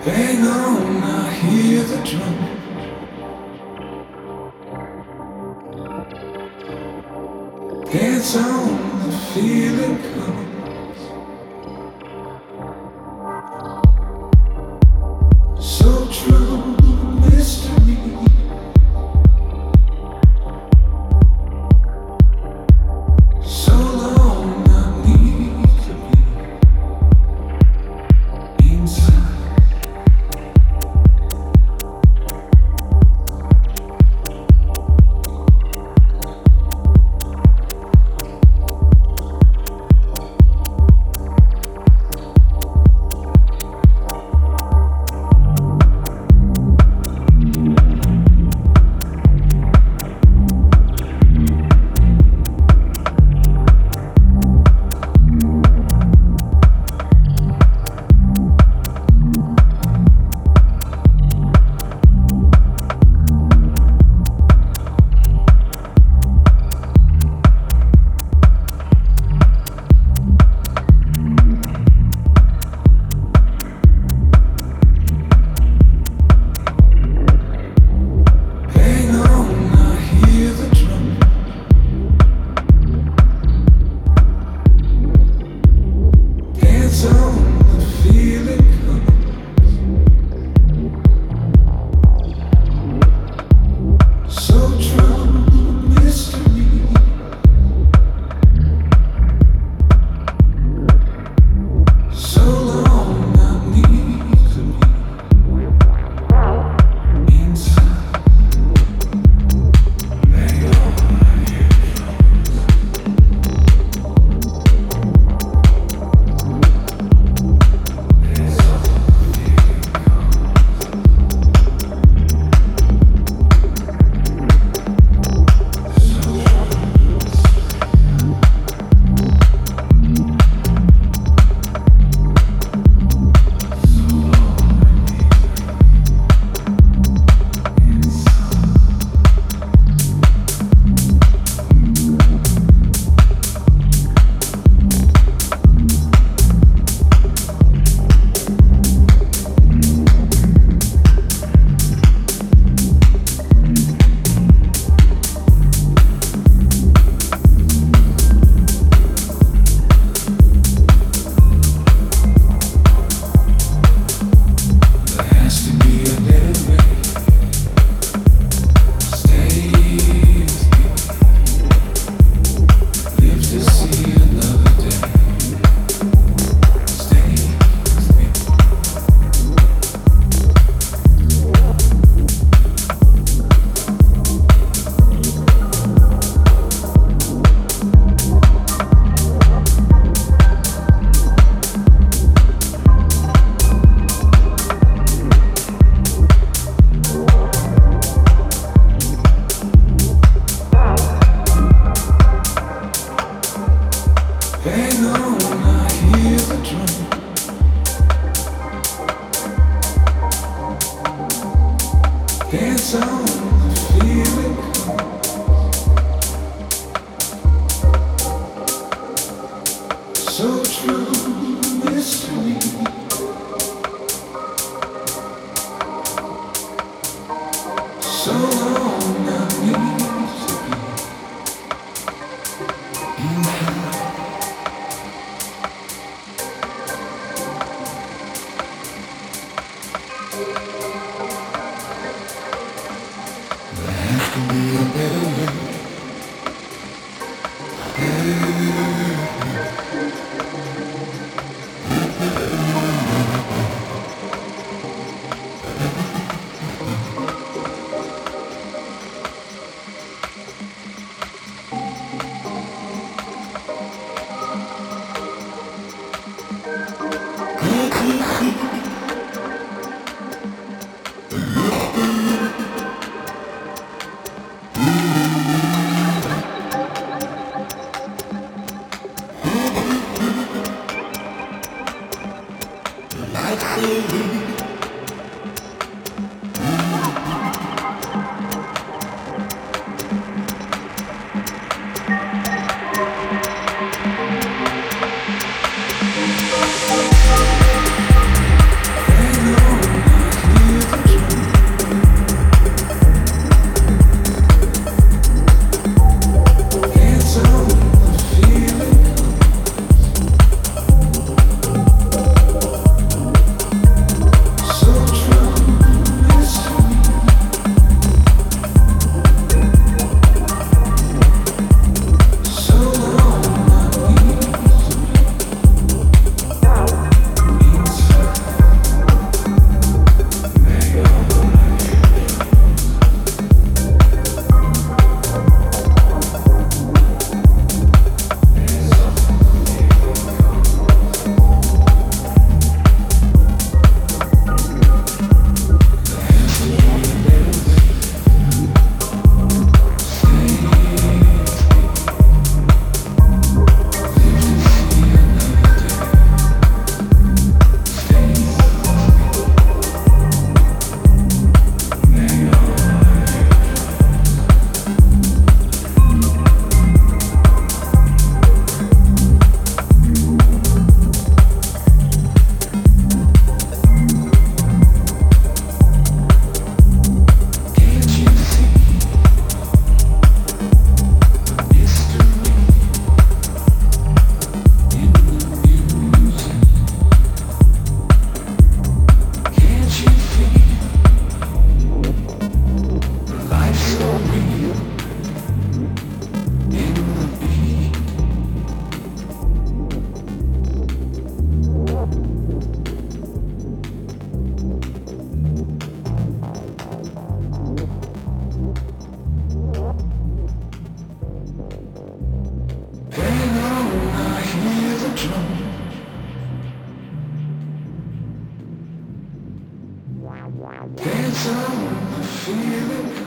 Bang on, I hear the drum. Dance on, the feeling comes. So true, mystery. So long, I need to be inside. Bang on, I hear the drum. Dance on, the feeling comes. So true, mystery. So long, I need to be inside. Bang on, I hear the dance on, the feeling there has to be a better way. Stay with me, live to see another day. Stay with me. Bang on, I hear the drum. Dance on, the feeling comes. So true, mystery. So long, I need to be inside. There has to be a better way. Hang on. Dance, I wanna feel it.